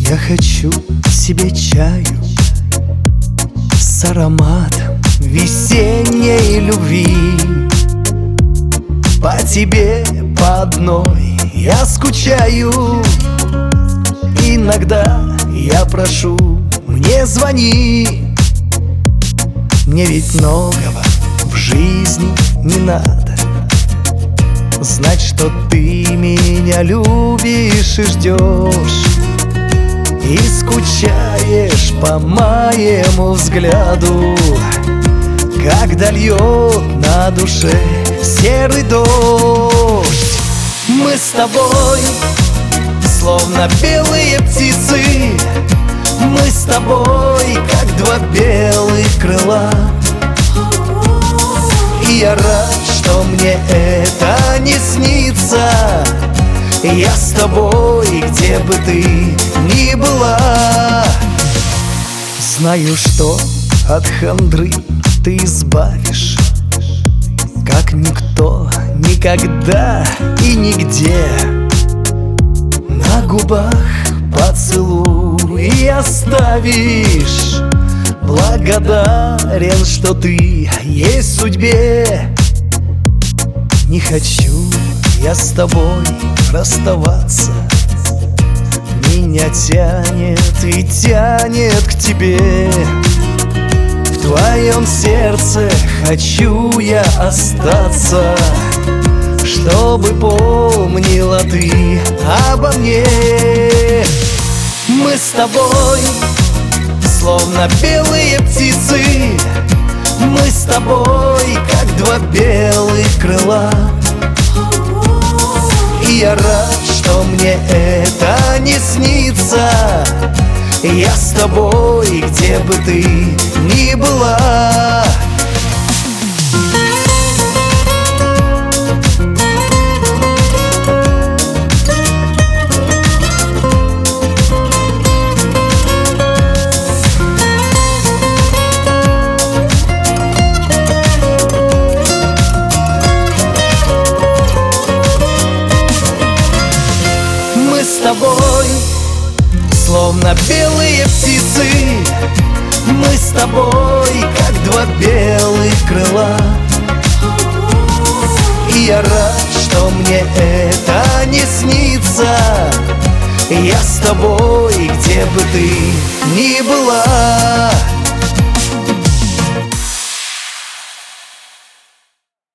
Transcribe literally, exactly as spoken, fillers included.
Я хочу себе чаю с ароматом весенней любви. По тебе, по одной я скучаю. Иногда я прошу, мне звони. Мне ведь многого в жизни не надо. Знать, что ты меня любишь и ждешь, и скучаешь по моему взгляду, когда льет на душе серый дождь. Мы с тобой словно белые птицы, мы с тобой как два белых крыла. И я рад, что мне это не снится. Я с тобой, где бы ты ни была. Знаю, что от хандры ты избавишь, как никто, никогда и нигде. На губах поцелуй и оставишь. Благодарен, что ты есть в судьбе. Не хочу я с тобой расставаться. Меня тянет и тянет к тебе. В твоем сердце хочу я остаться, чтобы помнила ты обо мне. Мы с тобой словно белые птицы, мы с тобой как два белых крыла. И я рад, что мне это не снится. Я с тобой, где бы ты ни была. Мы с тобой словно белые птицы, мы с тобой как два белых крыла. И я рад, что мне это не снится. Я с тобой, где бы ты ни была.